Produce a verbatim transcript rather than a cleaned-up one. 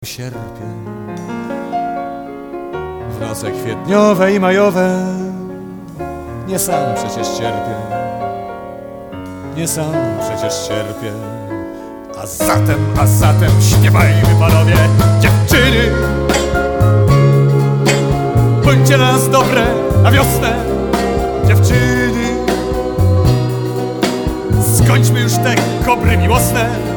Sierpień, w noce kwietniowe i majowe nie sam przecież cierpię, nie sam przecież cierpię. A zatem, a zatem śpiewajmy panowie, dziewczyny, bądźcie dla nas dobre na wiosnę, dziewczyny. Skończmy już te kobry miłosne.